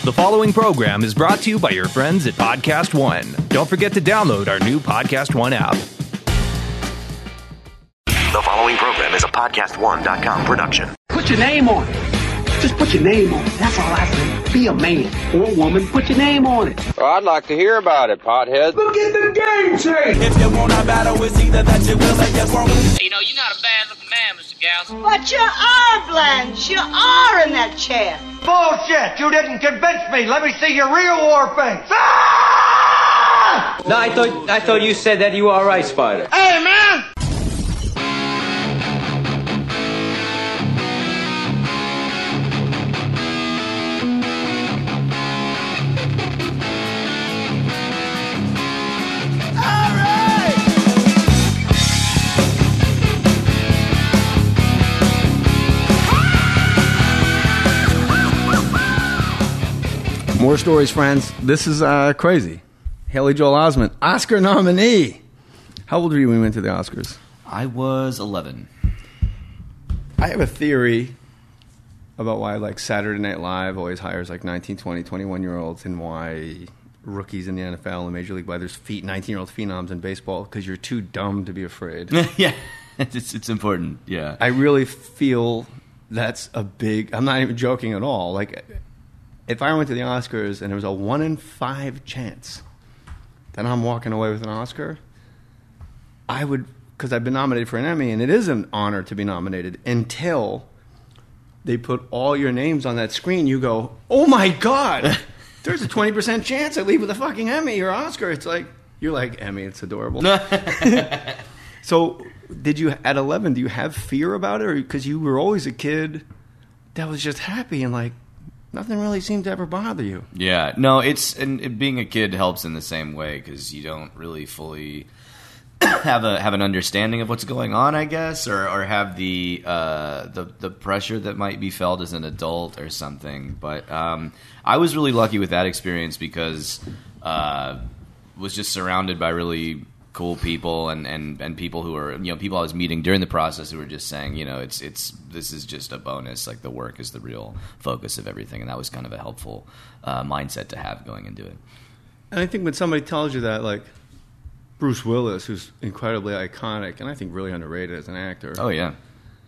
The following program is brought to you by your friends at Podcast One. Don't forget to download our new Podcast One app. The following program is a PodcastOne.com production. Put your name on it. Just put your name on it. That's all I say. Be a man or a woman. Put your name on it. Well, I'd like to hear about it, pothead. Look at the game change. If you want a battle, it's either that you will or you won't. You know, you're not a bad-looking man, Mr. Gals. But you are, Blanche. You are in that chair. Bullshit! You didn't convince me. Let me see your real war face. Ah! No, I thought you said that you were all right, Spider. Hey, man! More stories, friends. This is crazy. Haley Joel Osment, Oscar nominee. How old were you when you went to the Oscars? I was 11. I have a theory about why like Saturday Night Live always hires like 19, 20, 21-year-olds and why rookies in the NFL and Major League, why there's 19-year-old phenoms in baseball, because you're too dumb to be afraid. Yeah, it's important, yeah. I really feel that's a big... I'm not even joking at all. Like... If I went to the Oscars and there was a 1 in 5 chance that I'm walking away with an Oscar, I would, because I've been nominated for an Emmy, and it is an honor to be nominated, until they put all your names on that screen, you go, oh my God, there's a 20% chance I leave with a fucking Emmy or Oscar. It's like, you're like, Emmy, it's adorable. So, did you, at 11, do you have fear about it? Or because you were always a kid that was just happy and like, nothing really seemed to ever bother you. Yeah, no, and being a kid helps in the same way because you don't really fully have an understanding of what's going on, I guess, or have the pressure that might be felt as an adult or something. But I was really lucky with that experience because was just surrounded by really cool people and people who are, you know, people I was meeting during the process who were just saying, you know, this is just a bonus, like the work is the real focus of everything, and that was kind of a helpful mindset to have going into it. And I think when somebody tells you that, like Bruce Willis, who's incredibly iconic and I think really underrated as an actor. Oh yeah.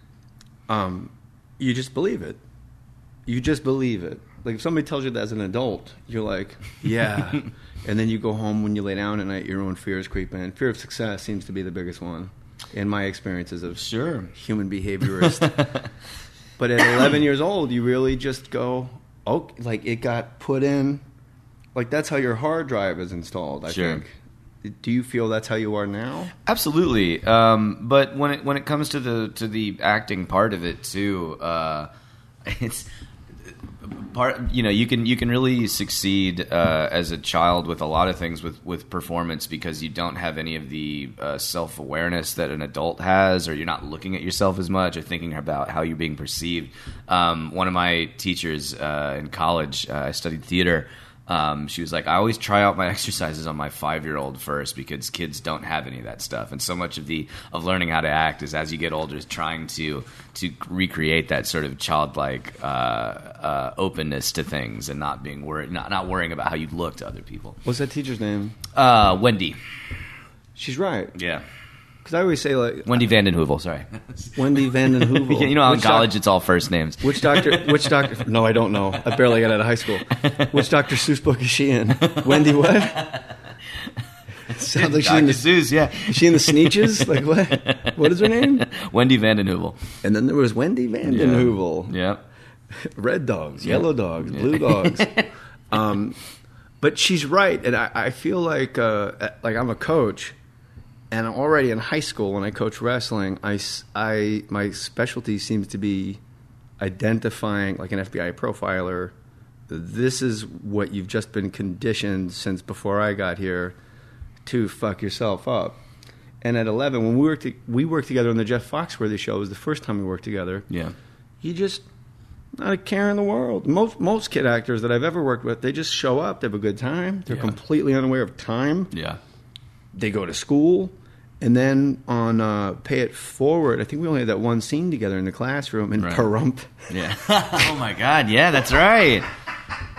You just believe it. You just believe it. Like if somebody tells you that as an adult, you're like, yeah. And then you go home when you lay down at night, your own fears creep in. Fear of success seems to be the biggest one in my experiences of human behaviorist. But at 11 years old, you really just go, oh, like it got put in. Like that's how your hard drive is installed, I think. Do you feel that's how you are now? Absolutely. But when it comes to the acting part of it too, it's part. You know, you can really succeed as a child with a lot of things with performance because you don't have any of the self-awareness that an adult has, or you're not looking at yourself as much or thinking about how you're being perceived. One of my teachers in college, I studied theater. She was like, I always try out my exercises on my 5-year-old first because kids don't have any of that stuff. And so much of learning how to act is as you get older is trying to recreate that sort of childlike openness to things and not being worried, not worrying about how you look to other people. What's that teacher's name? Wendy. She's right. Yeah. Because I always say like Wendy Vanden Heuvel. Sorry, Wendy Vanden Heuvel. You know how in college it's all first names. Which doctor? No, I don't know. I barely got out of high school. Which Dr. Seuss book is she in? Wendy what? Sounds like she's in the Seuss. Yeah, is she in the Sneetches? Like what? What is her name? Wendy Vanden Heuvel. And then there was Wendy Vanden Heuvel. Yeah. Red dogs, yellow dogs, blue dogs. But she's right, and I feel like I'm a coach. And already in high school, when I coach wrestling, my specialty seems to be identifying, like an FBI profiler, this is what you've just been conditioned since before I got here to fuck yourself up. And at 11, when we worked together on the Jeff Foxworthy show, it was the first time we worked together. Yeah. You just, not a care in the world. Most kid actors that I've ever worked with, they just show up, they have a good time, they're completely unaware of time. Yeah. They go to school, and then on Pay It Forward, I think we only had that one scene together in the classroom in Pahrump. Yeah. Oh, my God. Yeah, that's right.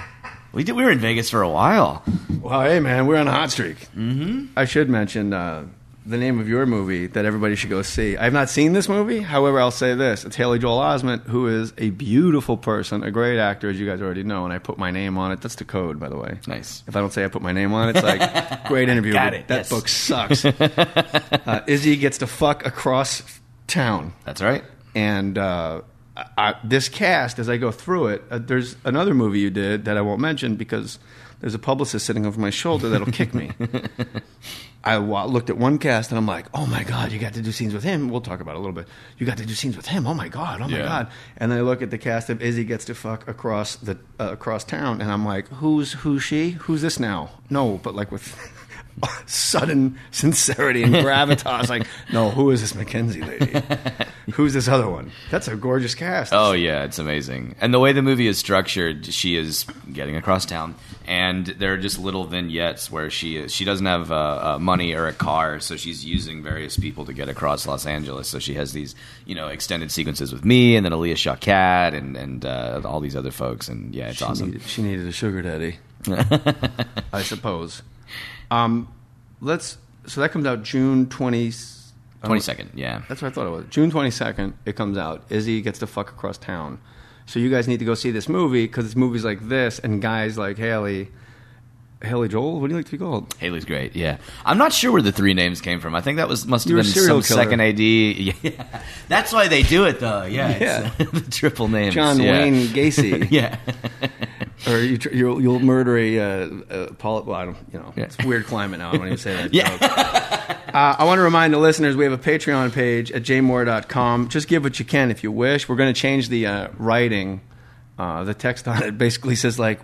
We were in Vegas for a while. Well, hey, man, we're on a hot streak. Mm-hmm. I should mention the name of your movie that everybody should go see. I've not seen this movie. However, I'll say this. It's Haley Joel Osment, who is a beautiful person, a great actor, as you guys already know, and I put my name on it. That's the code, by the way. Nice. If I don't say I put my name on it, it's like, great interview. Got it. That book sucks. Izzy gets to fuck across town. That's right. And this cast, as I go through it, there's another movie you did that I won't mention because there's a publicist sitting over my shoulder that'll kick me. I looked at one cast and I'm like, oh my God, you got to do scenes with him. We'll talk about it a little bit. You got to do scenes with him. Oh my God. God. And then I look at the cast of Izzy Gets to Fuck across town and I'm like, who's she? Who's this now? No, but like with sudden sincerity and gravitas, like, no, who is this Mackenzie lady? Who's this other one? That's a gorgeous cast. Oh yeah, it's amazing. And the way the movie is structured, she is getting across town, and there are just little vignettes where she doesn't have money or a car, so she's using various people to get across Los Angeles. So she has these, extended sequences with me, and then Aaliyah Shawkat, and all these other folks, and yeah, it's awesome. She needed a sugar daddy, I suppose. So that comes out June 22nd, yeah. That's what I thought it was. June 22nd, it comes out. Izzy Gets to Fuck Across Town. So you guys need to go see this movie because it's movies like this and guys like Haley Joel, what do you like to be called? Haley's great, yeah. I'm not sure where the three names came from. I think that must have been some killer. second AD. Yeah. That's why they do it, though. Yeah, it's the triple names. John Wayne Gacy. Yeah. Or you'll murder a Paul. Well, I don't. It's a weird climate now. I don't even say that. Yeah. I want to remind the listeners we have a Patreon page at jmoore.com. Just give what you can if you wish. We're going to change the writing. The text on it basically says like.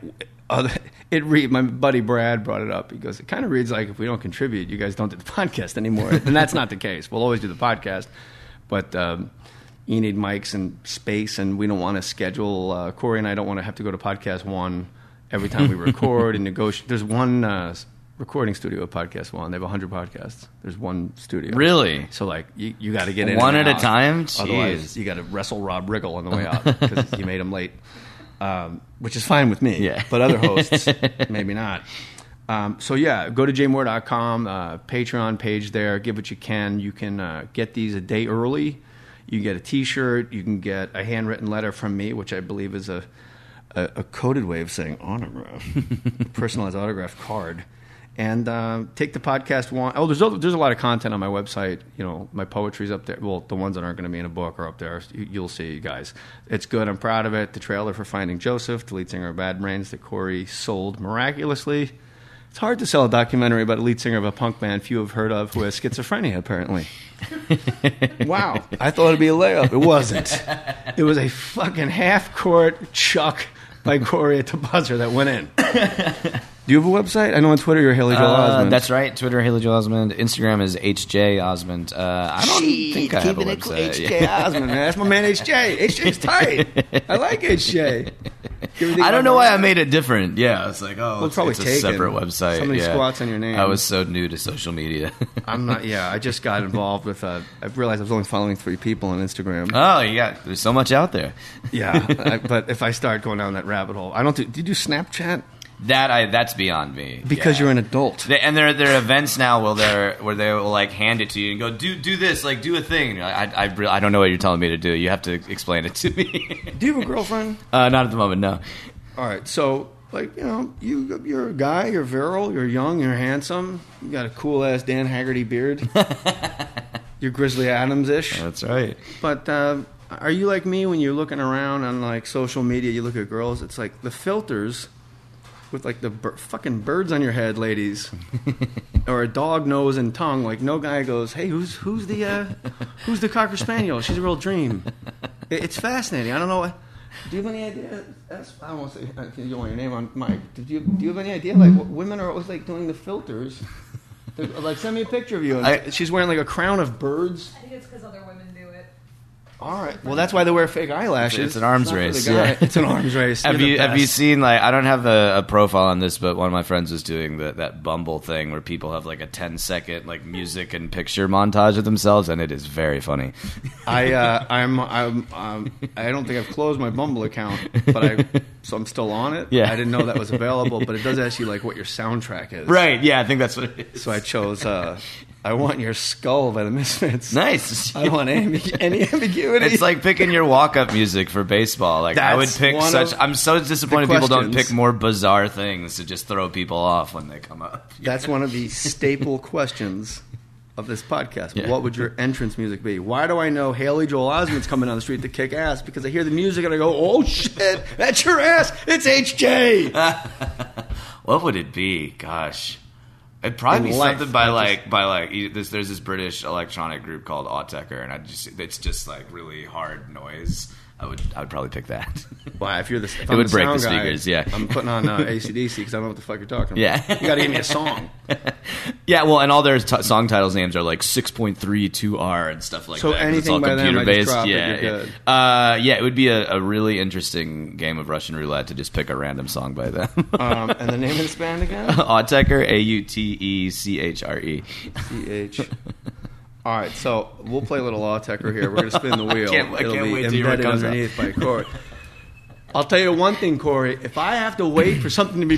My buddy Brad brought it up. He goes, it kind of reads like if we don't contribute, you guys don't do the podcast anymore. And that's not the case. We'll always do the podcast, but you need mics and space, and we don't want to schedule. Corey and I don't want to have to go to Podcast One every time we record and negotiate. There's one recording studio at Podcast One. They have 100 podcasts. There's one studio. Really? So like you got to get in one and at out. A time. Jeez. Otherwise, you got to wrestle Rob Riggle on the way out because you made him late. Which is fine with me, but other hosts, maybe not. So yeah, go to jmoore.com, Patreon page there, give what you can. You can get these a day early. You get a T-shirt. You can get a handwritten letter from me, which I believe is a coded way of saying autograph, a personalized autograph card. And take the podcast one. Oh, there's a lot of content on my website. My poetry's up there. Well, the ones that aren't going to be in a book are up there. You'll see, guys. It's good. I'm proud of it. The trailer for Finding Joseph, the lead singer of Bad Brains, that Corey sold miraculously. It's hard to sell a documentary about a lead singer of a punk band few have heard of who has schizophrenia, apparently. Wow. I thought it'd be a layup. It wasn't. It was a fucking half-court chuck by Corey at the buzzer that went in. Do you have a website? I know on Twitter you're Haley Joel Osment. That's right. Twitter, Haley Joel Osment. Instagram is HJ Osment. I don't think I have a website. HJ Osment, man. That's my man HJ. HJ's tight. I like HJ. I don't know why I made it different. Yeah, it's like, it's probably a separate website. Somebody squats on your name. I was so new to social media. I'm not. Yeah, I just got involved with. I realized I was only following 3 people on Instagram. Oh, there's so much out there. Yeah, but if I start going down that rabbit hole, I don't do. Do you do Snapchat? That's beyond me. Because you're an adult. And there are events now where they will like hand it to you and go, do this, like do a thing. I don't know what you're telling me to do. You have to explain it to me. Do you have a girlfriend? Not at the moment, no. All right, so you're a guy, you're virile, you're young, you're handsome, you got a cool ass Dan Haggerty beard. You're Grizzly Adams-ish. That's right. But are you like me when you're looking around on like social media? You look at girls, it's like the filters. With like the fucking birds on your head, ladies, or a dog nose and tongue. Like no guy goes, "Hey, who's the Cocker Spaniel? She's a real dream." It's fascinating. I don't know. Do you have any idea? I don't want to say you don't want your name on mic. Do you have any idea? Like women are always like doing the filters. Like send me a picture of you. She's wearing like a crown of birds. I think it's because other women do it. All right. Well, that's why they wear fake eyelashes. It's an arms race. Yeah. It's an arms race. Have you seen, like, I don't have a profile on this, but one of my friends was doing that Bumble thing where people have like a 10-second like music and picture montage of themselves, and it is very funny. I don't think I've closed my Bumble account, but so I'm still on it. Yeah. I didn't know that was available, but it does ask you like what your soundtrack is. Right, yeah, I think that's what it is. So I chose I Want Your Skull by the Misfits. Nice. I don't want any ambiguity. It's like picking your walk-up music for baseball. Like I would pick I'm so disappointed people don't pick more bizarre things to just throw people off when they come up. That's one of the staple questions of this podcast. Yeah. What would your entrance music be? Why do I know Haley Joel Osment's coming down the street to kick ass? Because I hear the music and I go, oh shit, that's your ass. It's HJ. What would it be? Gosh. It'd probably be something there's this British electronic group called Autechre, and it's just like really hard noise. I would probably pick that. Why? If it would break the speakers. Yeah, I'm putting on AC/DC because I don't know what the fuck you're talking about. Yeah, you got to give me a song. Yeah, well, and all their song titles names are like 6.32R and stuff like that. So anything it's all by computer them, based. I just Yeah, drop it, you're good. Yeah, it would be a really interesting game of Russian roulette to just pick a random song by them. And the name of this band again? Autechre, Autechre. CH. All right, so we'll play a little Autechre here. We're going to spin the wheel. I can't It'll be wait to hear what embedded comes up. underneath by Corey. I'll tell you one thing, Corey. If I have to wait for something to be...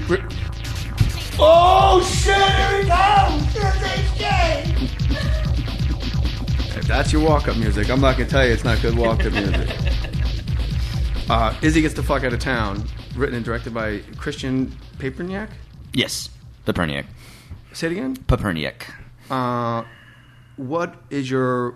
Oh, shit, here he comes! Here's HJ! If that's your walk-up music, I'm not going to tell you it's not good walk-up music. Izzy Gets the Fuck Out of Town, written and directed by Christian Paperniak? Yes, Paperniak. Say it again? Paperniak. What is your...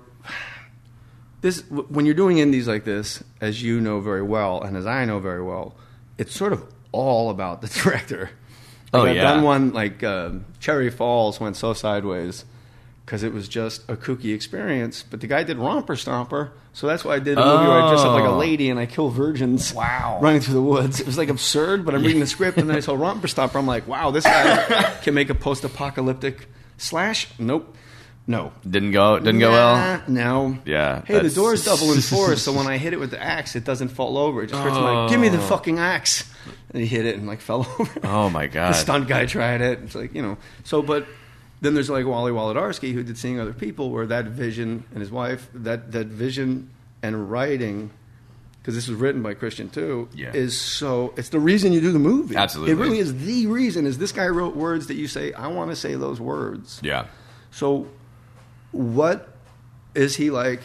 when you're doing indies like this, as you know very well, and as I know very well, it's sort of all about the director. I've done one like Cherry Falls went so sideways because it was just a kooky experience, but the guy did Romper Stomper, so that's why I did a movie where I dress up like a lady and I kill virgins running through the woods. It was like absurd, but I'm reading the script and then I saw Romper Stomper. I'm like, wow, this guy can make a post-apocalyptic slash. Nope. No. Didn't go well? No. Yeah. Hey, the door's double enforced, so when I hit it with the axe, it doesn't fall over. It just hurts. I'm like, give me the fucking axe. And he hit it and like fell over. Oh, my God. The stunt guy tried it. It's like, So, but then there's like Wally Wolodarski, who did Seeing Other People, where that vision and his wife, that vision and writing, because this was written by Christian too, is so... It's the reason you do the movie. Absolutely. It really is the reason, is this guy wrote words that you say, I want to say those words. Yeah. So... what is he like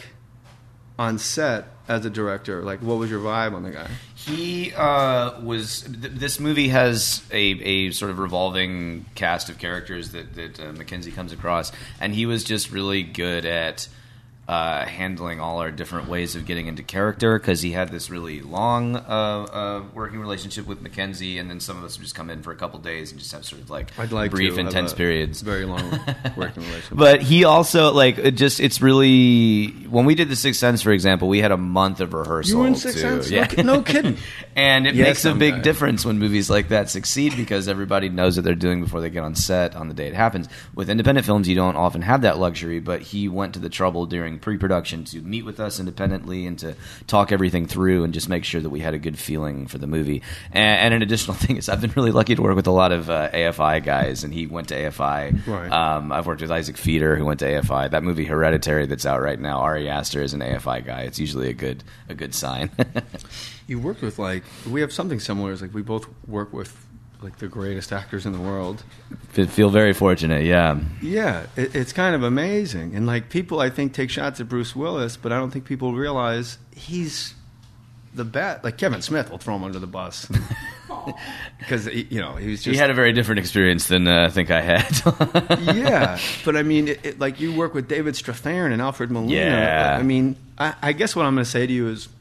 on set as a director? Like, what was your vibe on the guy? He was... This movie has a sort of revolving cast of characters that Mackenzie comes across, and he was just really good at handling all our different ways of getting into character, because he had this really long working relationship with Mackenzie, and then some of us would just come in for a couple days and just have sort of like brief, intense periods. Very long working relationship. But he also, it's really... When we did The Sixth Sense, for example, we had a month of rehearsal. You were in Sixth Sense? Yeah. No kidding. And it makes a big difference when movies like that succeed, because everybody knows what they're doing before they get on set on the day it happens. With independent films, you don't often have that luxury, but he went to the trouble during pre-production to meet with us independently and to talk everything through and just make sure that we had a good feeling for the movie. And an additional thing is I've been really lucky to work with a lot of AFI guys, and he went to AFI. Right. I've worked with Isaac Feeder, who went to AFI. That movie Hereditary that's out right now, Ari Aster is an AFI guy. It's usually a good sign. You worked with, we have something similar. It's like we both work with the greatest actors in the world. Feel very fortunate, yeah. Yeah, it's kind of amazing. And people, I think, take shots at Bruce Willis, but I don't think people realize he's the best. Like Kevin Smith will throw him under the bus. Because, he was just... He had a very different experience than I think I had. Yeah, but I mean, you work with David Strathairn and Alfred Molina. Yeah. I mean, I guess what I'm going to say to you is,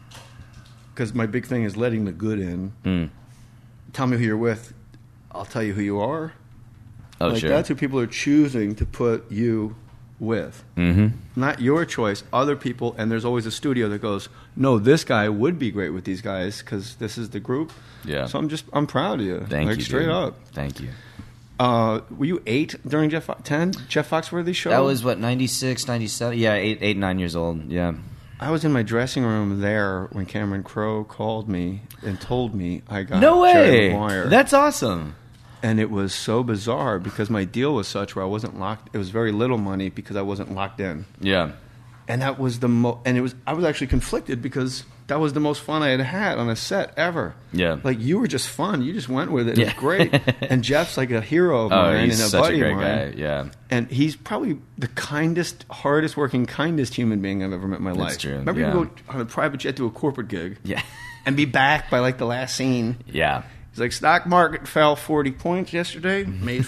because my big thing is letting the good in. Tell me who you're with. I'll tell you who you are. Oh, sure. That's who people are choosing to put you with. Mm-hmm. Not your choice, other people. And there's always a studio that goes, no, this guy would be great with these guys because this is the group. Yeah. So I'm proud of you. Thank you. Straight dude. up. Thank you. Were you 8 during Jeff Foxworthy's show? That was, 96, 97? Yeah, 8, 9 years old. Yeah. I was in my dressing room there when Cameron Crowe called me and told me I got No way! Jerry Maguire. That's awesome. And it was so bizarre because my deal was such where I wasn't locked. It was very little money because I wasn't locked in. Yeah. And that was I was actually conflicted because that was the most fun I had on a set ever. Yeah. Like, you were just fun. You just went with it. It was great. And Jeff's like a hero of mine he's and a such buddy a great of mine. guy. Yeah. And he's probably the kindest, hardest working, kindest human being I've ever met in my life. That's true. Remember, you go on a private jet to a corporate gig. Yeah. And be back by like the last scene. Yeah. He's like, stock market fell 40 points yesterday, made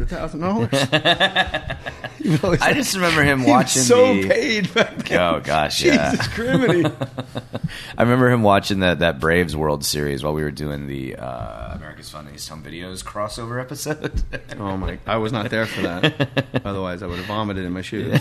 $500,000. I just remember him watching paid back then. Oh, gosh, yeah. Jesus criminy. I remember him watching that Braves World Series while we were doing the America's Funniest Home Videos crossover episode. Oh, my. I was not there for that. Otherwise, I would have vomited in my shoes.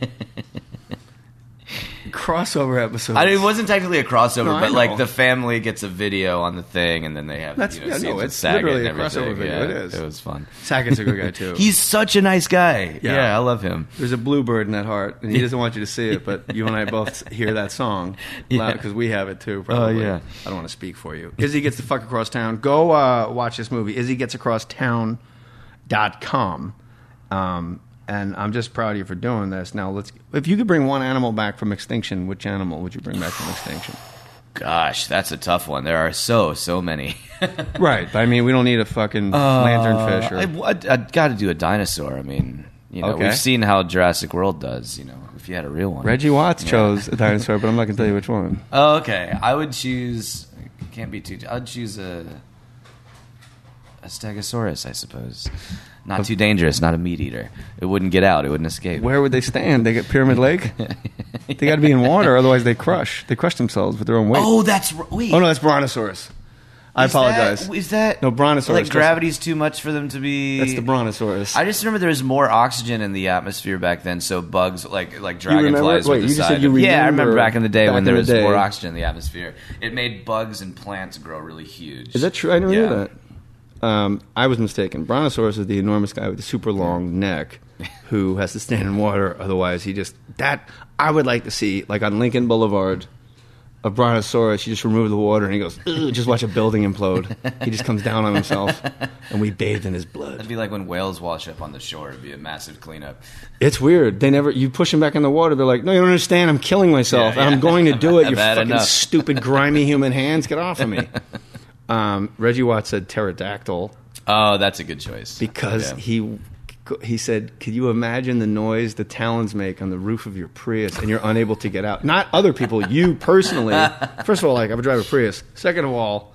Crossover episode. I mean, it wasn't technically a crossover, No, but like the family gets a video on the thing, and then they have That's scenes with it's Saget literally a and everything. crossover video. Yeah, It is. It was fun. Saget's a good guy too. He's such a nice guy. Yeah. Yeah, I love him. There's a bluebird in that heart, and he doesn't want you to see it, but you and I both hear that song because we have it too. Probably. yeah. I don't want to speak for you. Izzy Gets the Fuck Across Town. Go watch this movie. IzzyGetsAcrossTown.com. And I'm just proud of you for doing this. Now, if you could bring one animal back from extinction, which animal would you bring back from extinction? Gosh, that's a tough one. There are so many. Right. I mean, we don't need a fucking lanternfish. I got to do a dinosaur. I mean, we've seen how Jurassic World does. If you had a real one. Reggie Watts chose a dinosaur, but I'm not going to tell you which one. Oh, okay. I would choose. Can't be too. I'd choose a Stegosaurus, I suppose. Not too dangerous. Not a meat eater. It wouldn't get out. It wouldn't escape. Where would they stand? They get Pyramid Lake. They got to be in water, otherwise they crush. They crush themselves with their own weight. Oh, wait. Oh no, that's Brontosaurus. I apologize. Is that no Brontosaurus? Like gravity's too much for them to be. That's the Brontosaurus. I just remember there was more oxygen in the atmosphere back then, so bugs like dragonflies. Wait, you just said you remember? Yeah, I remember back in the day when there was more oxygen in the atmosphere. It made bugs and plants grow really huge. Is that true? I never knew that. I was mistaken. Brontosaurus is the enormous guy with the super long neck who has to stand in water. Otherwise, I would like to see, like on Lincoln Boulevard, a Brontosaurus. You just remove the water and he goes, ugh, just watch a building implode. He just comes down on himself and we bathed in his blood. That'd be like when whales wash up on the shore. It'd be a massive cleanup. It's weird. You push them back in the water. They're like, no, you don't understand. I'm killing myself. And I'm going to do it. You fucking stupid, grimy human hands. Get off of me. Reggie Watts said pterodactyl. Oh, that's a good choice. Because he said, could you imagine the noise the talons make on the roof of your Prius and you're unable to get out? Not other people, you personally. First of all, like, I would drive a Prius. Second of all,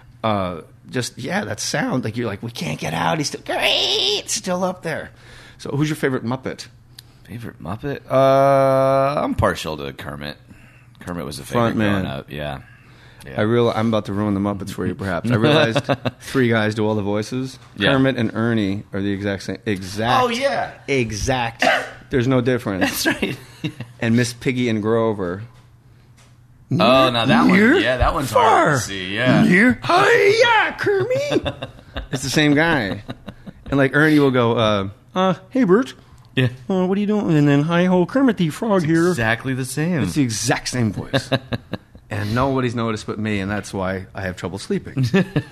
that sound. Like, you're like, we can't get out. He's still up there. So who's your favorite Muppet? Favorite Muppet? I'm partial to Kermit. Kermit was a favorite growing up. Yeah. I'm about to ruin the Muppets for you, perhaps. I realized three guys do all the voices. Yeah. Kermit and Ernie are the exact same. Oh, yeah. Exact. There's no difference. That's right. And Miss Piggy and Grover. Oh, now that one. Yeah, that one's hard to see. Yeah. Hi-ya, Kermit. It's the same guy. And like Ernie will go, hey, Bert. Yeah. What are you doing? And then, hi-ho, Kermit the Frog here. Exactly the same. It's the exact same voice. And nobody's noticed but me, and that's why I have trouble sleeping.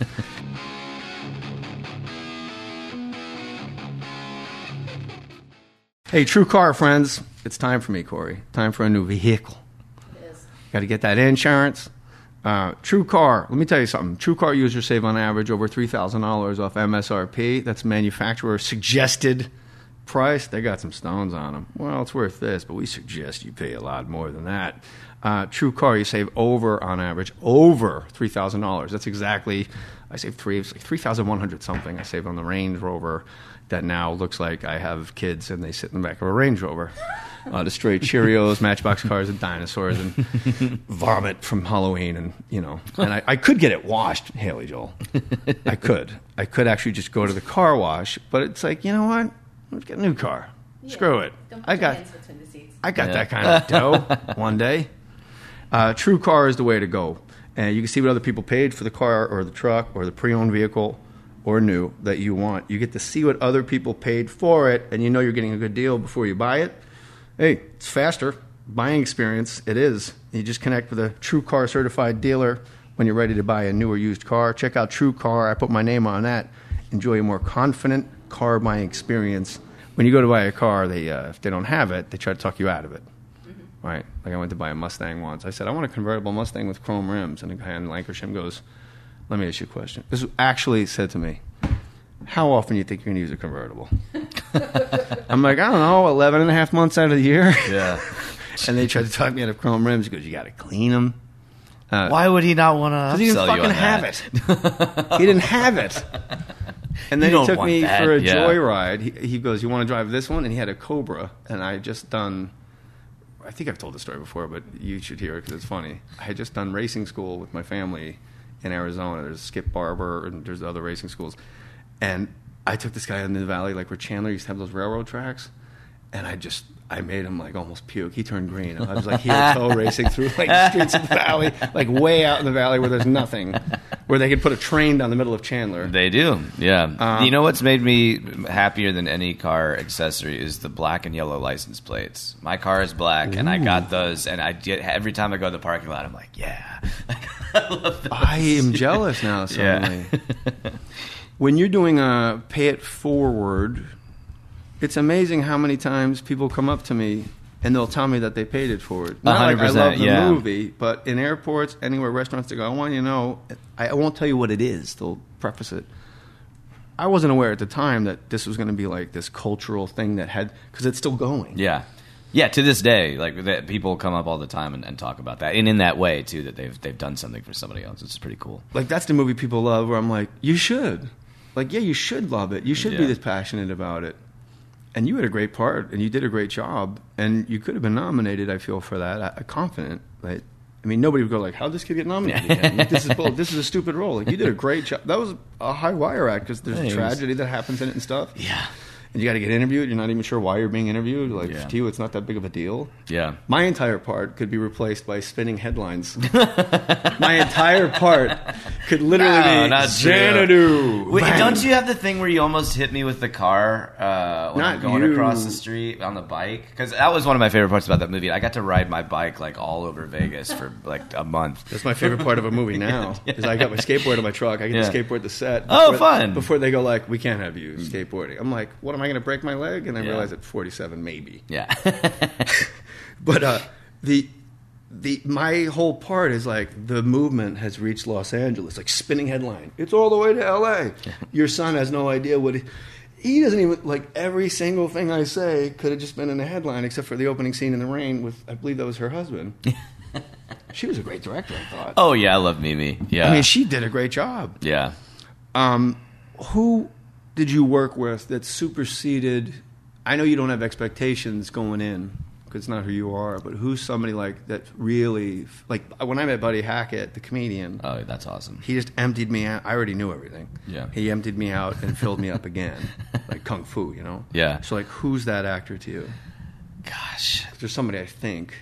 Hey, True Car friends, it's time for me, Corey. Time for a new vehicle. It is. Got to get that insurance. True Car, let me tell you something. True Car users save on average over $3,000 off MSRP. That's manufacturer suggested price. They got some stones on them. Well, it's worth this, but we suggest you pay a lot more than that. True Car, you save on average, over $3,000. That's exactly, I saved $3,100 something. I saved on the Range Rover that now looks like I have kids and they sit in the back of a Range Rover. To stray Cheerios, Matchbox cars, and dinosaurs, and vomit from Halloween, and and I could get it washed, Haley Joel. I could actually just go to the car wash, but it's like, you know what? Let's get a new car. Yeah. Screw it. I got that kind of dough one day. True Car is the way to go. And you can see what other people paid for the car or the truck or the pre-owned vehicle or new that you want. You get to see what other people paid for it, and you know you're getting a good deal before you buy it. Hey, it's faster. Buying experience, it is. You just connect with a True Car certified dealer when you're ready to buy a new or used car. Check out True Car. I put my name on that. Enjoy a more confident car buying experience. When you go to buy a car, if they don't have it, they try to talk you out of it. right? Like I went to buy a Mustang once. I said, I want a convertible Mustang with chrome rims. And the guy in Lancashire goes, let me ask you a question. This actually said to me, how often do you think you're going to use a convertible? I'm like, I don't know, 11 and a half months out of the year. Yeah. And they tried to talk me out of chrome rims. He goes, you got to clean them. Why would he not want to? Because he didn't fucking have it. He didn't have it. And then he took me for a joyride. He goes, you want to drive this one? And he had a Cobra. And I had just done, I think I've told the story before, but you should hear it because it's funny. I had just done racing school with my family in Arizona. There's Skip Barber and there's other racing schools. And I took this guy in the valley, like where Chandler used to have those railroad tracks. And I made him like almost puke. He turned green. I was like heel toe racing through like the streets of the valley, like way out in the valley where there's nothing, where they could put a train down the middle of Chandler. They do, yeah. You know what's made me happier than any car accessory is the black and yellow license plates. My car is black, and I got those, and every time I go to the parking lot, I'm like, yeah. I love those. I am jealous now suddenly. Yeah. When you're doing a pay it forward, it's amazing how many times people come up to me and they'll tell me that they paid it forward. Not 100%, like I love the movie, but in airports, anywhere, restaurants, they go, I want you to know, I won't tell you what it is. They'll preface it. I wasn't aware at the time that this was going to be like this cultural thing that had, because it's still going. Yeah. Yeah, to this day, like people come up all the time and talk about that, and in that way too, that they've done something for somebody else. It's pretty cool. Like that's the movie people love, where I'm like, you should, like, yeah, you should love it. You should be this passionate about it. And you had a great part, and you did a great job, and you could have been nominated. I feel for that. I'm confident. Like, I mean, nobody would go like, "How'd this kid get nominated again? Like, this is a stupid role." Like, you did a great job. That was a high wire act because there's a tragedy that happens in it and stuff. Yeah. And you got to get interviewed. You're not even sure why you're being interviewed. Like, to you, it's not that big of a deal. Yeah. My entire part could be replaced by spinning headlines. My entire part could literally be Xanadu. Wait, don't you have the thing where you almost hit me with the car when I'm going across the street on the bike? Because that was one of my favorite parts about that movie. I got to ride my bike like all over Vegas for like a month. That's my favorite part of a movie now. Is I got my skateboard in my truck. I get to skateboard the set. Fun. Before they go like, we can't have you skateboarding. I'm like, what am I going to break my leg? And I realize at 47 maybe. Yeah. But my whole part is like the movement has reached Los Angeles, like spinning headline. It's all the way to L.A. Your son has no idea what he doesn't even, like, every single thing I say could have just been in the headline except for the opening scene in the rain with, I believe that was her husband. She was a great director, I thought. Oh yeah, I love Mimi. Yeah. I mean, she did a great job. Yeah. Who did you work with that superseded? I know you don't have expectations going in because it's not who you are, but who's somebody like that really, like when I met Buddy Hackett, the comedian. Oh, that's awesome. He just emptied me out. I already knew everything. Yeah. He emptied me out and filled me up again, like Kung Fu, you know? Yeah. So like, who's that actor to you? Gosh. There's somebody I think.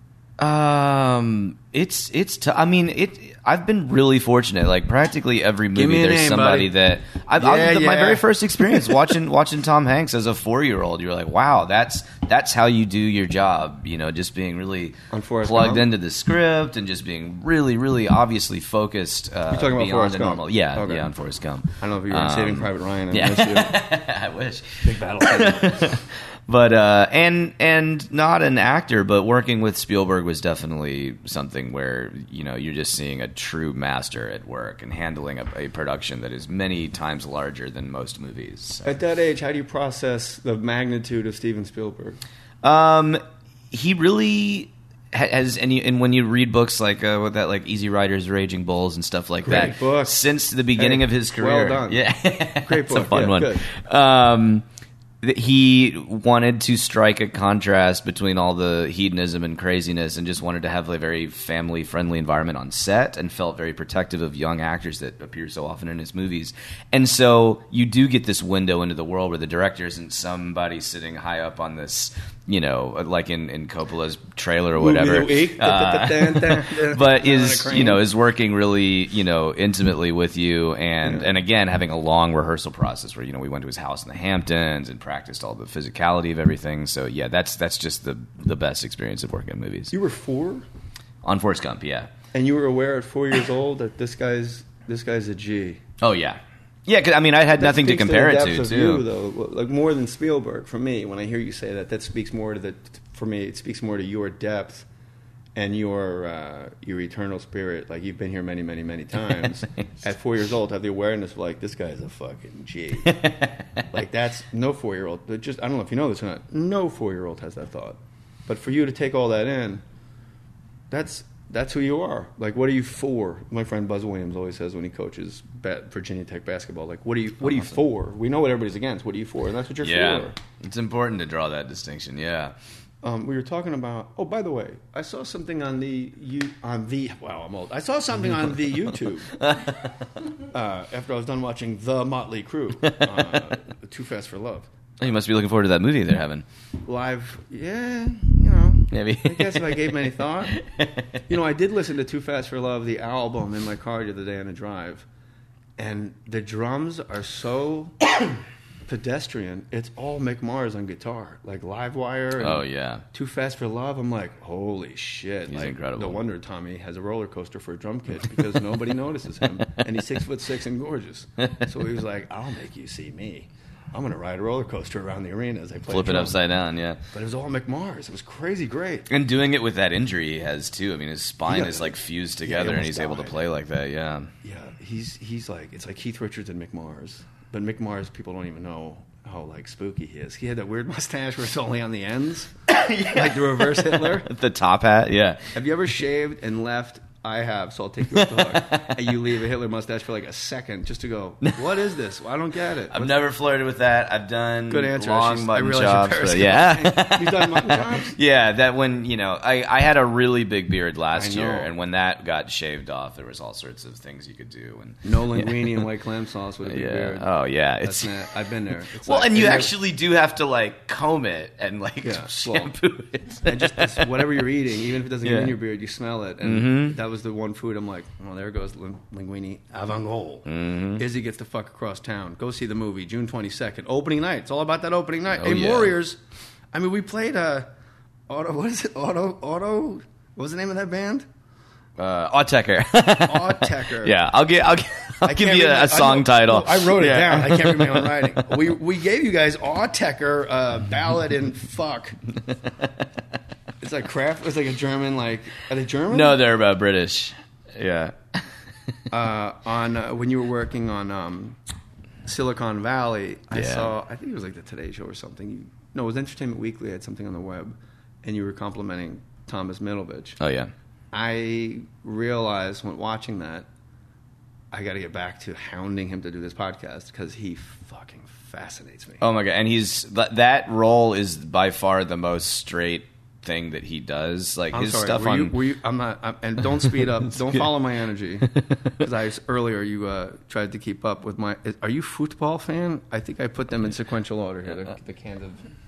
I mean, I've been really fortunate. Like practically every movie, there's somebody that my very first experience watching Tom Hanks as a 4-year-old. You're like, wow, that's how you do your job. You know, just being really plugged into the script and just being really, really obviously focused. You're talking about Forrest Gump? Normal. Yeah, okay. Yeah, on Forrest Gump. I don't know if you were in Saving Private Ryan. I wish. Big battle. But and not an actor, but working with Spielberg was definitely something where, you know, you're just seeing a true master at work and handling a production that is many times larger than most movies. At that age, how do you process the magnitude of Steven Spielberg? He really has, and when you read books like with that, like Easy Riders, Raging Bulls, and stuff like Great that, book. Since the beginning of his career, well done. Yeah, Great book. It's a fun one. Good. He wanted to strike a contrast between all the hedonism and craziness and just wanted to have a very family-friendly environment on set and felt very protective of young actors that appear so often in his movies. And so you do get this window into the world where the director isn't somebody sitting high up on this, you know, like in Coppola's trailer or whatever, but is working really, you know, intimately with you and again, having a long rehearsal process where, you know, we went to his house in the Hamptons and practiced all the physicality of everything. So yeah, that's just the best experience of working in movies. You were 4? On Forrest Gump, yeah. And you were aware at 4 years old that this guy's a G. Oh yeah. Yeah, because I mean, I had nothing to compare it to, too. You, though, like more than Spielberg for me. When I hear you say that, that speaks more to the for me, it speaks more to your depth and your eternal spirit. Like, you've been here many, many, many times. At 4 years old, have the awareness of, like, this guy's a fucking G. Like, that's no 4-year-old. But just, I don't know if you know this or not. No 4-year-old has that thought. But for you to take all that in, that's who you are. Like, what are you for? My friend Buzz Williams always says when he coaches Virginia Tech basketball, like, what are you for? We know what everybody's against. What are you for? And that's what you're for. It's important to draw that distinction. Yeah. We were talking about. Oh, by the way, I saw something on the. Wow, I'm old. I saw something on the YouTube after I was done watching The Motley Crue, Too Fast for Love. You must be looking forward to that movie they're having. Live, yeah, you know. Maybe. I guess if I gave them any thought. You know, I did listen to Too Fast for Love, the album, in my car the other day on a drive. And the drums are so pedestrian. It's all Mick Mars on guitar. Like Livewire. And oh, yeah. Too Fast for Love. I'm like, holy shit. He's like, incredible. No wonder Tommy has a roller coaster for a drum kit because nobody notices him. And he's 6'6" and gorgeous. So he was like, I'll make you see me. I'm going to ride a roller coaster around the arena as I play Flip it drums. upside down, yeah. But it was all Mick Mars. It was crazy great. And doing it with that injury he has, too. I mean, his spine is, like, fused together, and he's able to play like that, yeah. Yeah, he's like, it's like Keith Richards and Mick Mars. But Mick Mars, people don't even know how, like, spooky he is. He had that weird mustache where it's only on the ends. Yeah. Like the reverse Hitler. The top hat, yeah. Have you ever shaved and left? I have, so I'll take you up the hook. And you leave a Hitler mustache for like a second just to go, what is this? Well, I don't get it. I've never flirted with that. I've done good answer. Long mutton chops. But yeah. You've done mutton chops? Yeah, that when, you know, I had a really big beard last year, and when that got shaved off, there was all sorts of things you could do. And no linguine and white clam sauce with a big beard. Oh, yeah. It's I've been there. It's well, like, and you actually do have to, like, comb it and, like, shampoo it. And just whatever you're eating, even if it doesn't get in your beard, you smell it. And that was the one food I'm like, oh, there goes linguine avant-garde. Izzy gets the fuck across town. Go see the movie, June 22nd. Opening night. It's all about that opening night. Oh, yeah. Warriors. I mean, we played what is it? Auto? What was the name of that band? Autechre. Autechre. Yeah, I'll give you a song title. I wrote it down. I can't read my own writing. We gave you guys Autechre, ballad in fuck. It's like Kraft. It's like a German. Like, are they German? No, they're British. Yeah. When you were working on Silicon Valley, I saw. I think it was like the Today Show or something. No, it was Entertainment Weekly. I had something on the web, and you were complimenting Thomas Middleditch. Oh yeah. I realized when watching that, I got to get back to hounding him to do this podcast because he fucking fascinates me. Oh my god! And that role is by far the most straight thing that he does. Like his stuff I'm not. And don't speed up. Don't follow my energy because earlier you tried to keep up with my. Are you a football fan? I think I put them in sequential order here. The cans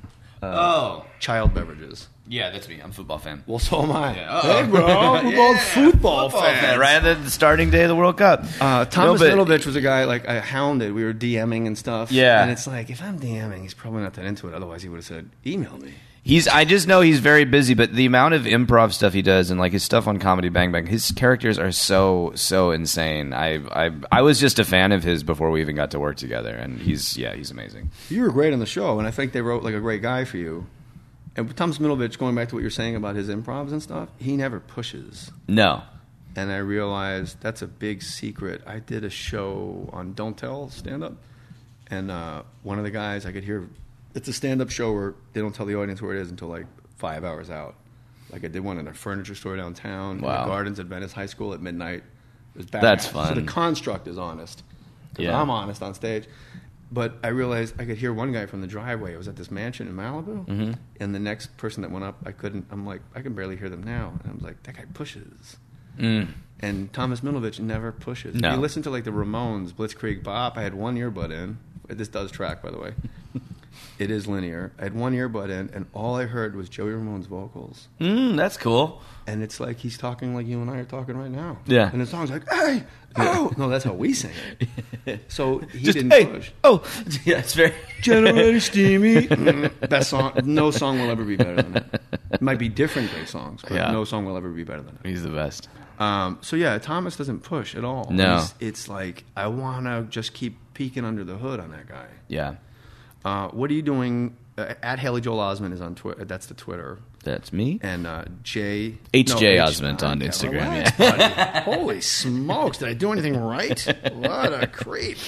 of child beverages. Yeah, that's me. I'm a football fan. Well, so am I. Yeah. Hey, bro. We're both football fans. Right at the starting day of the World Cup. Thomas Middleditch was a guy like I hounded. We were DMing and stuff. Yeah. And it's like, if I'm DMing, he's probably not that into it. Otherwise, he would have said, email me. I just know he's very busy, but the amount of improv stuff he does and like his stuff on Comedy Bang Bang, his characters are so insane. I was just a fan of his before we even got to work together, and he's amazing. You were great on the show, and I think they wrote like a great guy for you. And Thomas Middleditch, going back to what you're saying about his improvs and stuff, he never pushes. No. And I realized that's a big secret. I did a show on Don't Tell stand-up, and one of the guys I could hear. It's a stand-up show where they don't tell the audience where it is until like 5 hours out. Like I did one in a furniture store downtown, wow. in the Gardens at Venice High School at midnight. It was bad. That's fun. So the construct is honest. Yeah. I'm honest on stage. But I realized I could hear one guy from the driveway. It was at this mansion in Malibu, and the next person that went up, I'm like, I can barely hear them now. And I was like, that guy pushes. And Thomas Middleditch never pushes. No. If you listen to like the Ramones, Blitzkrieg Bop, I had one earbud in. This does track, by the way. It is linear. I had one earbud in, and all I heard was Joey Ramone's vocals. That's cool. And it's like he's talking like you and I are talking right now. Yeah. And the song's like, hey, oh. No, that's how we sing it. So he just, didn't hey, push. Oh. Yeah, it's very... Generator Steamy. Best song. No song will ever be better than that. It might be different great songs, but no song will ever be better than it. He's the best. So yeah, Thomas doesn't push at all. No. It's like, I want to just keep peeking under the hood on that guy. Yeah. What are you doing? At Haley Joel Osment is on Twitter. That's the Twitter. That's me. And Jay... HJ Osment on Instagram. Relax, buddy. Holy smokes. Did I do anything right? What a creep.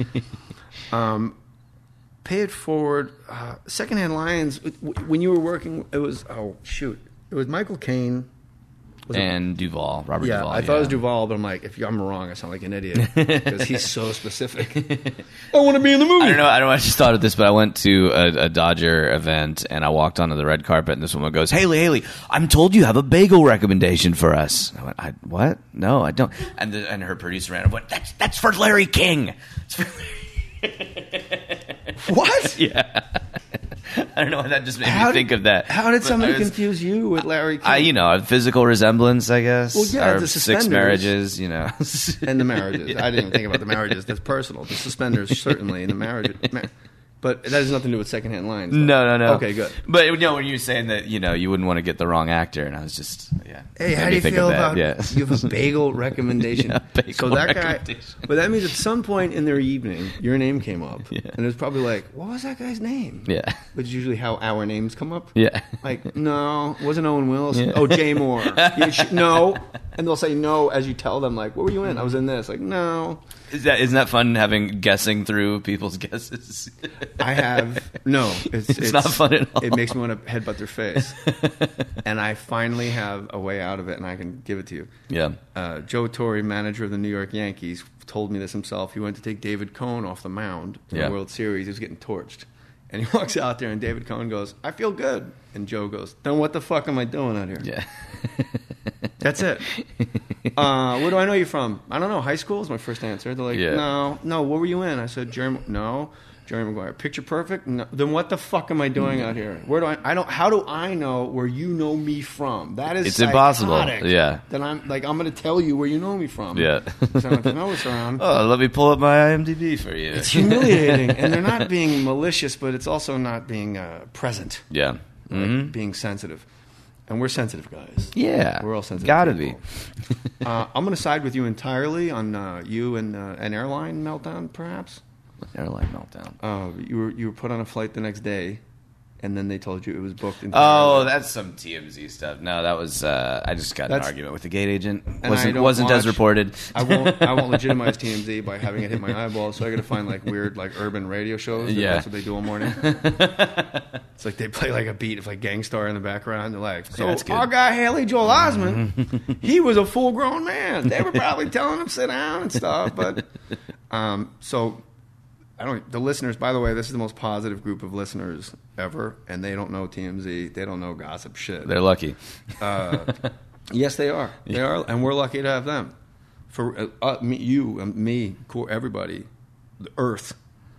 Pay It Forward. Secondhand Lions, when you were working, it was... Oh, shoot. It was Michael Caine. And Duvall, Robert Duvall. I thought it was Duvall, but I'm like, if I'm wrong, I sound like an idiot because he's so specific. I want to be in the movie. I don't know. I just thought of this, but I went to a Dodger event and I walked onto the red carpet, and this woman goes, Haley, I'm told you have a bagel recommendation for us. I went, what? No, I don't. And her producer ran and went, that's for Larry King. It's for What? Yeah. I don't know why that just made me think of that. How did somebody confuse you with Larry King? A physical resemblance, I guess. Well, yeah, or the 6 marriages, And the marriages. Yeah. I didn't even think about the marriages. That's personal. The suspenders, certainly, and the marriages. But that has nothing to do with Secondhand Lions. Though. No. Okay, good. But when you were saying that, you wouldn't want to get the wrong actor, and I was just, Hey, how do you feel about you have a bagel recommendation? Bagel guy, but that means at some point in their evening, your name came up, and it was probably like, what was that guy's name? Yeah, which is usually how our names come up. Yeah, like no, it wasn't Owen Wilson. Yeah. Oh, Jay Moore. No, and they'll say no as you tell them, like, what were you in? I was in this. Like, no. Isn't that fun guessing through people's guesses? I have no. It's not fun at all. It makes me want to headbutt their face, and I finally have a way out of it, and I can give it to you. Yeah. Joe Torre, manager of the New York Yankees, told me this himself. He went to take David Cohn off the mound in the World Series. He was getting torched, and he walks out there, and David Cohn goes, "I feel good," and Joe goes, "Then what the fuck am I doing out here?" Yeah. That's it. Where do I know you from? I don't know. High school is my first answer. They're like, no. What were you in? I said, Jerry Maguire. Picture Perfect? No. Then what the fuck am I doing out here? Where do how do I know where you know me from? That is it's impossible. Yeah. Then I'm going to tell you where you know me from. Yeah. So I don't know what's around. Oh, let me pull up my IMDb for you. It's humiliating, and they're not being malicious, but it's also not being present. Yeah. Like being sensitive. And we're sensitive guys. Yeah. We're all sensitive. Gotta be. I'm going to side with you entirely on you and an airline meltdown, perhaps. Airline meltdown. You were put on a flight the next day, and then they told you it was booked entirely. Oh, that's some TMZ stuff. No, that was I just got in an argument with the gate agent. Wasn't as reported. I won't legitimize TMZ by having it hit my eyeballs, so I got to find weird urban radio shows. Yeah, that's what they do all morning. It's like they play a beat of Gangstar in the background. They're like, so our guy Haley Joel Osment, he was a full grown man. They were probably telling him sit down and stuff, but so. The listeners, by the way, this is the most positive group of listeners ever, and they don't know TMZ. They don't know gossip shit. They're lucky. Yes, they are. They are, and we're lucky to have them. For me, you, me, everybody, the Earth.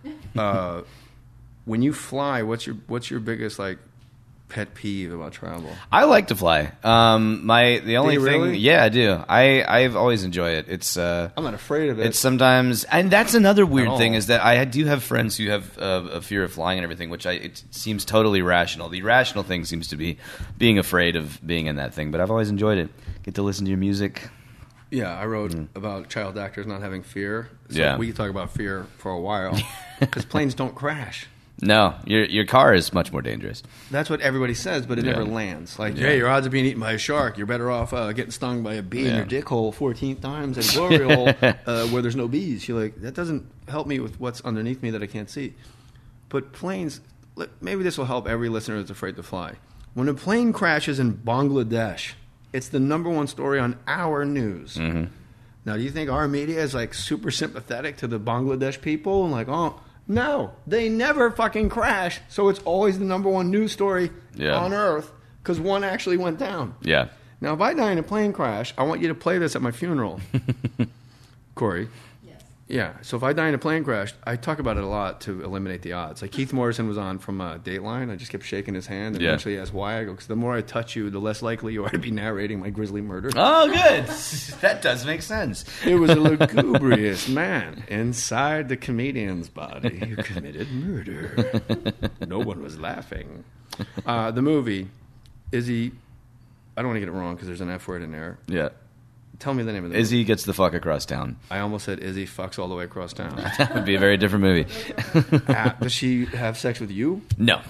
When you fly, what's your biggest pet peeve about travel? I like to fly. The only thing, really? Yeah, I do. I've always enjoyed it. It's I'm not afraid of it. It's sometimes, and that's another weird thing is that I do have friends who have a fear of flying and everything, which it seems totally rational. The irrational thing seems to be being afraid of being in that thing, but I've always enjoyed it. Get to listen to your music. Yeah, I wrote about child actors not having fear. So we could talk about fear for a while because planes don't crash. No, your car is much more dangerous. That's what everybody says, but it never lands. Your odds of being eaten by a shark, you're better off getting stung by a bee in your dick hole 14 times at a glory hole where there's no bees. You're like, that doesn't help me with what's underneath me that I can't see. But planes, maybe this will help every listener that's afraid to fly. When a plane crashes in Bangladesh, it's the #1 story on our news. Mm-hmm. Now, do you think our media is super sympathetic to the Bangladesh people? And no, they never fucking crash. So it's always the #1 news story on Earth because one actually went down. Yeah. Now, if I die in a plane crash, I want you to play this at my funeral. Corey. Yes. Yeah. So if I die in a plane crash, I talk about it a lot to eliminate the odds. Keith Morrison was on from Dateline. I just kept shaking his hand and eventually asked why. I go, because the more I touch you, the less likely you are to be narrating my grisly murder. Oh, good. That does make sense. It was a lugubrious man inside the comedian's body who committed murder. No one was laughing. The movie, Izzy, I don't want to get it wrong because there's an F word in there. Yeah. Tell me the name of the Izzy movie. Gets the Fuck Across Town. I almost said Izzy fucks all the way across town. That would be a very different movie. Does she have sex with you? No.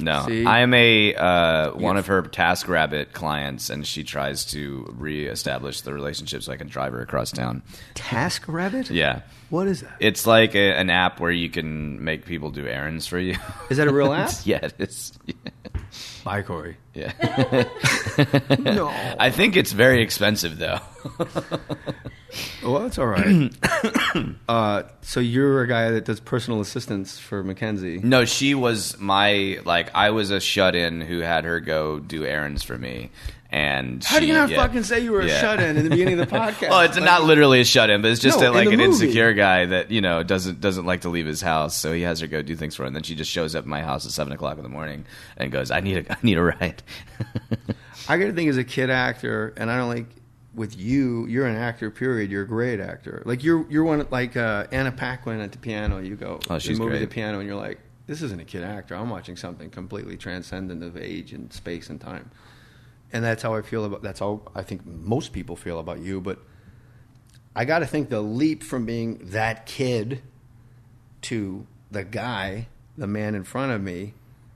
No, See? I am a one of her TaskRabbit clients, and she tries to reestablish the relationship so I can drive her across town. TaskRabbit? Yeah. What is that? It's like an app where you can make people do errands for you. Is that a real app? Yeah, it is. Bye, Corey. Yeah. No. I think it's very expensive, though. Well, it's all right. So you're a guy that does personal assistance for Mackenzie. No, she was I was a shut-in who had her go do errands for me. And how do you not fucking say you were a shut-in in the beginning of the podcast? Well, it's not literally a shut-in, but it's just an movie. insecure guy that doesn't like to leave his house, so he has her go do things for him. And then she just shows up at my house at 7:00 in the morning and goes, "I need a ride." I got to think as a kid actor, and I don't like with you. You're an actor. Period. You're a great actor. Like you're one like Anna Paquin at the piano. You go she's the movie great. The Piano, and you're like, this isn't a kid actor. I'm watching something completely transcendent of age and space and time. And that's how I feel about. That's how I think most people feel about you. But I got to think the leap from being that kid to the guy, the man in front of me.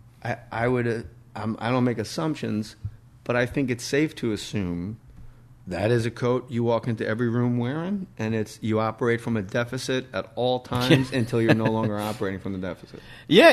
I would. I don't make assumptions, but I think it's safe to assume that is a coat you walk into every room wearing, and you operate from a deficit at all times until you're no longer operating from the deficit. Yeah,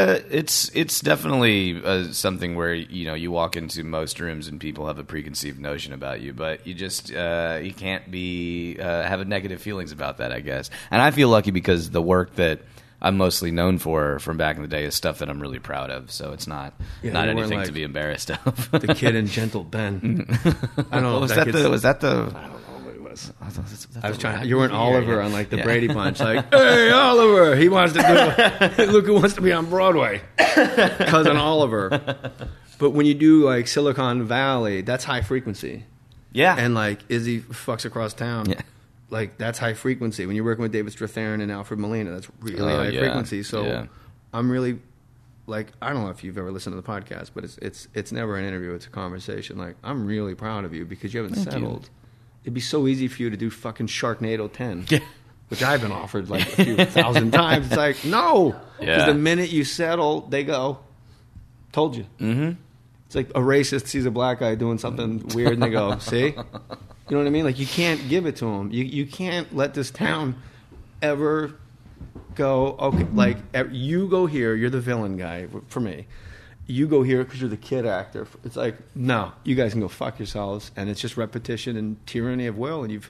it's definitely something where you walk into most rooms and people have a preconceived notion about you, but you just you can't have negative feelings about that, I guess. And I feel lucky because the work that I'm mostly known for from back in the day is stuff that I'm really proud of, so it's not anything to be embarrassed of. The kid in Gentle Ben. I don't know. Was that the? I don't know what it was. I was trying. You weren't Oliver on like the Brady Bunch, like, hey Oliver, he wants to do. Look who wants to be on Broadway, cousin Oliver. But when you do like Silicon Valley, that's high frequency. Yeah, and like Izzy fucks across town. Yeah. Like, that's high frequency. When you're working with David Strathairn and Alfred Molina, that's really high frequency. So I'm really, like, I don't know if you've ever listened to the podcast, but it's never an interview. It's a conversation. Like, I'm really proud of you because you haven't settled. It'd be so easy for you to do fucking Sharknado 10, which I've been offered like a few thousand times. It's like, no. Because the minute you settle, they go, told you. Mm-hmm. It's like a racist sees a black guy doing something weird and they go, see? You know what I mean? Like, you can't give it to them. You can't let this town ever go, okay, like, you go here, you're the villain guy for me. You go here because you're the kid actor. It's like, no, you guys can go fuck yourselves. And it's just repetition and tyranny of will. And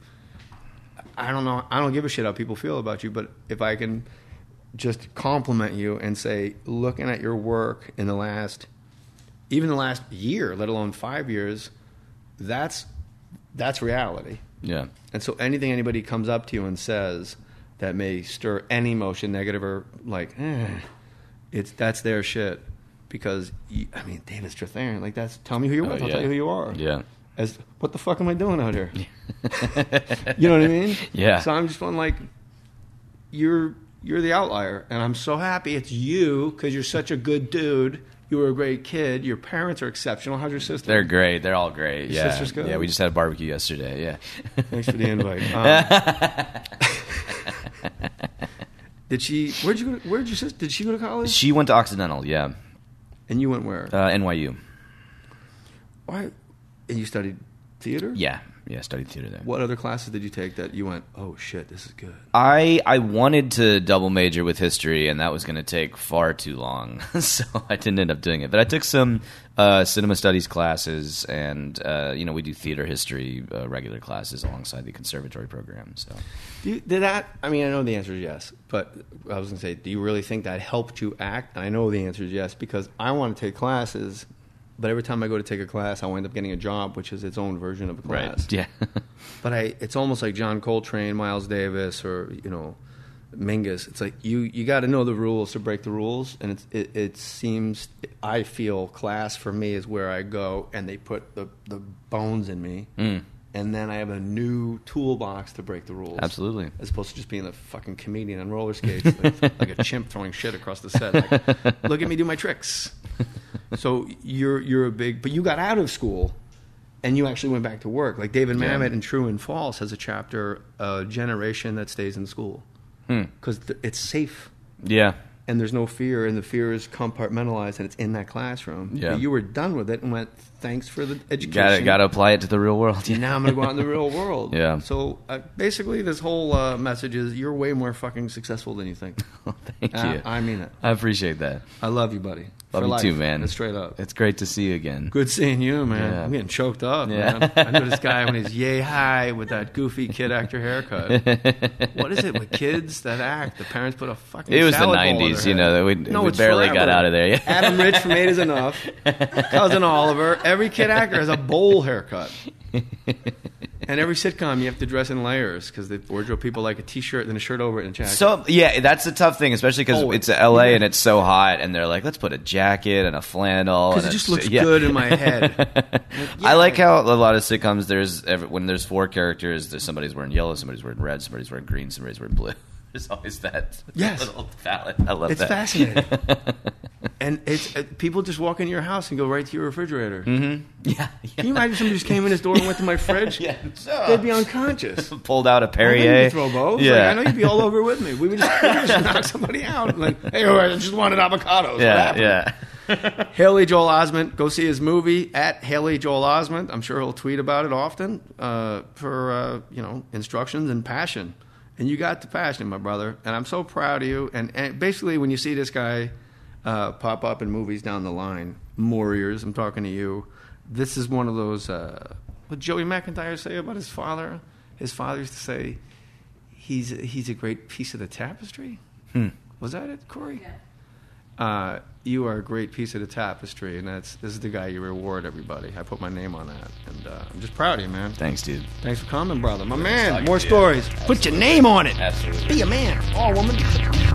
I don't know, I don't give a shit how people feel about you, but if I can just compliment you and say, looking at your work in the last year, let alone 5 years, that's reality. Yeah. And so anything anybody comes up to you and says that may stir any emotion, negative or like, that's their shit. Because, David Strathairn, like, tell me who you are. I'll tell you who you are. Yeah. What the fuck am I doing out here? You know what I mean? Yeah. So I'm just going like, you're the outlier. And I'm so happy it's you because you're such a good dude. You were a great kid. Your parents are exceptional. How's your sister? They're great. They're all great. Your sister's good? Yeah, we just had a barbecue yesterday. Yeah. Thanks for the invite. Did she go to college? She went to Occidental, yeah. And you went where? NYU. Why? And you studied theater? Yeah. Yeah, I studied theater there. What other classes did you take that you went, oh shit, this is good? I wanted to double major with history, and that was going to take far too long, so I didn't end up doing it. But I took some cinema studies classes, and we do theater history regular classes alongside the conservatory program. So, I know the answer is yes, but I was going to say, do you really think that helped you act? And I know the answer is yes, because I want to take classes. But every time I go to take a class, I wind up getting a job, which is its own version of a class. Right. Yeah. But it's almost like John Coltrane, Miles Davis, or Mingus. It's like you got to know the rules to break the rules, and it seems I feel class for me is where I go and they put the bones in me, and then I have a new toolbox to break the rules. Absolutely. As opposed to just being a fucking comedian on roller skates, like a chimp throwing shit across the set. Like, look at me do my tricks. So you're a big, but you got out of school, and you actually went back to work. Like David Mamet in True and False has a chapter, a generation that stays in school, because it's safe. Yeah. and there's no fear, and the fear is compartmentalized, and it's in that classroom. Yeah. But you were done with it and went, thanks for the education. Got to apply it to the real world. And now I'm going to go out in the real world. Yeah. So basically, this whole message is you're way more fucking successful than you think. Thank you. I mean it. I appreciate that. I love you, buddy. Love For you life. too, man. That's straight up. It's great to see you again. Good seeing you, man. Yeah. I'm getting choked up, Yeah. man. I know this guy when he's yay high with that goofy kid actor haircut. What is it with kids that act? The parents put a fucking It was the salad bowl in 90s, their you know. head. We it's barely forever. got out of there. Yeah. Adam Rich from Eight Is Enough. Cousin Oliver. Every kid actor has a bowl haircut. And every sitcom, you have to dress in layers because the wardrobe people like a T-shirt and a shirt over it and a jacket. So yeah, that's a tough thing, especially because it's LA and it's so hot, and they're like, let's put a jacket and a flannel. Because it just looks good in my head. I like how a lot of sitcoms, when there's 4 characters, somebody's wearing yellow, somebody's wearing red, somebody's wearing green, somebody's wearing blue. There's always that little palette. I love that. It's fascinating. And it's people just walk into your house and go right to your refrigerator. Mm-hmm. Yeah. Can you imagine somebody just came in his door and went to my fridge? Yeah. They'd be unconscious. Pulled out a I Perrier. know you'd throw both. Yeah. Like, I know you'd be all over with me. We would just knock somebody out. Like, hey, I just wanted avocados. Yeah. Haley Joel Osment, go see his movie at Haley Joel Osment. I'm sure he'll tweet about it often for instructions and passion. And you got the passion, my brother. And I'm so proud of you. And basically, when you see this guy pop up in movies down the line, Warriors, I'm talking to you, this is one of those, what Joey McIntyre say about his father? His father used to say, he's a great piece of the tapestry. Was that it, Corey? Yeah. You are a great piece of the tapestry, and this is the guy you reward everybody. I put my name on that, and I'm just proud of you, man. Thanks, dude. Thanks for coming, brother. My man, more stories. Put your name on it. Absolutely. Be a man or a woman.